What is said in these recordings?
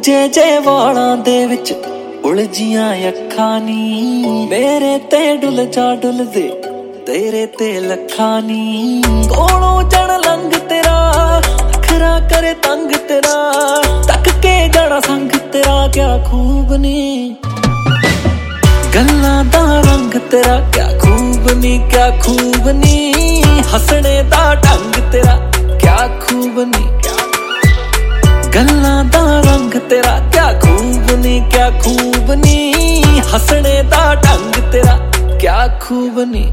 ਦੂਜੇ ਜੇ ਵਾਲਾਂ ਦੇ ਵਿੱਚ ਉਲਝੀਆਂ ਅੱਖਾਂ ਨੀ, ਮੇਰੇ ਤੇ ਡੁੱਲ ਜਾ ਡੁੱਲਦੇ ਤੇਰੇ ਤੇ ਲੱਖਾਂ ਨੀ। ਕੋਲੋਂ ਜਣ ਲੰਘ ਤੇਰਾ ਅੱਖਰਾਂ ਕਰੇ ਤੰਗ ਤੇਰਾ, ਤੱਕ ਕੇ ਜਾਣਾ ਸੰਗ ਤੇਰਾ ਕਿਆ ਖੂਬ ਨੀ। ਗੱਲਾਂ ਦਾ ਰੰਗ ਤੇਰਾ ਕਿਆ ਖੂਬ ਨੀ, ਕਿਆ ਖੂਬ ਨੀ। ਹੱਸਣੇ ਦਾ ਢੰਗ ਤੇਰਾ ਕਿਆ ਖੂਬ ਨੀ। ਗੱਲਾਂ ਦਾ ਰੰਗ ਤੇਰਾ ਕਿਆ ਖੂਬ ਨੀ, ਕਿਆ ਖੂਬ ਨੀ। ਹੱਸਣੇ ਦਾ ਢੰਗ ਤੇਰਾ ਕਿਆ ਖੂਬ ਨੀ।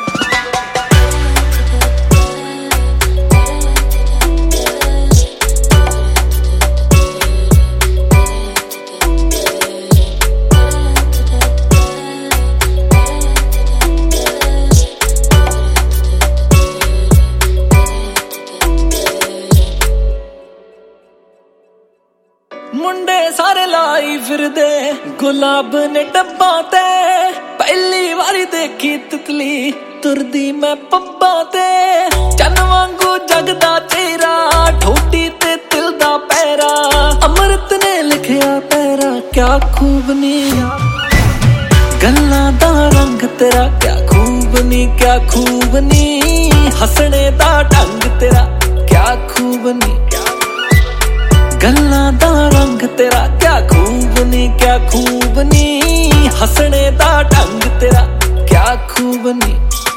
ਮੁੰਡੇ ਸਾਰੇ ਲਾਈ ਫਿਰਦੇ ਗੁਲਾਬ ਨੇ ਡੱਬਾਂ ਤੇ, ਪਹਿਲੀ ਵਾਰੀ ਦੇਖੀ ਤਿਤਲੀ ਤੁਰਦੀ ਮੈਂ ਪੱਬਾਂ ਤੇ। ਚੰਨ ਵਾਂਗੂ ਜਗਦਾ ਚਿਹਰਾ, ਠੋਡੀ ਤੇ ਤਿਲ ਦਾ ਪੈਰਾ, ਅੰਮ੍ਰਿਤ ਨੇ ਲਿਖਿਆ ਪੈਰਾ ਕਿਆ ਖੂਬ ਨੀ। ਗੱਲਾਂ ਦਾ ਰੰਗ ਤੇਰਾ ਕਿਆ ਖੂਬ ਨੀ, ਕਿਆ ਖੂਬ ਨੀ। ਹੱਸਣੇ ਦਾ ਢੰਗ ਤੇਰਾ ਕਿਆ ਖੂਬ ਨੀ। ਗੱਲਾਂ ਦਾ ਰੰਗ ਤੇਰਾ ਕਿਆ ਖੂਬ ਨੀ, ਕਿਆ ਖੂਬ ਨੀ। ਹੱਸਣੇ ਦਾ ਢੰਗ ਤੇਰਾ ਕਿਆ ਖੂਬ ਨੀ।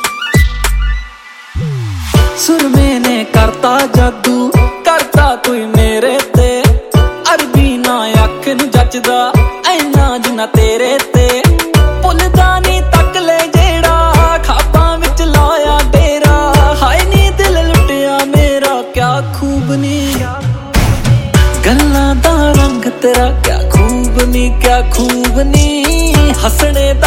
ਸੁਰਮੇ ਨੇ ਕਰਤਾ ਜਾਦੂ, ਕਰਤਾ ਕੋਈ ਮੇਰੇ ਤੇ, ਅਰਬੀ ਨਾ ਅੱਖ ਨੂੰ ਜੱਚਦਾ ਐਨਾ ਜਿੰਨਾ ਤੇਰੇ ਤੇ। ਭੁੱਲਦਾ ਨੀ ਤੱਕ ਲੈ ਜਿਹੜਾ ਖਾਬਾਂ ਵਿੱਚ ਲਾਇਆ ਡੇਰਾ, ਹਾਏ ਨੀ ਦਿਲ ਲੁੱਟਿਆ ਮੇਰਾ ਕਿਆ ਖੂਬ ਨੀ। ਗੱਲਾਂ ਦਾ ਰੰਗ ਤੇਰਾ ਕਿਆ ਖੂਬ ਨੀ, ਕਿਆ ਖੂਬ ਨੀ। ਹੱਸਣੇ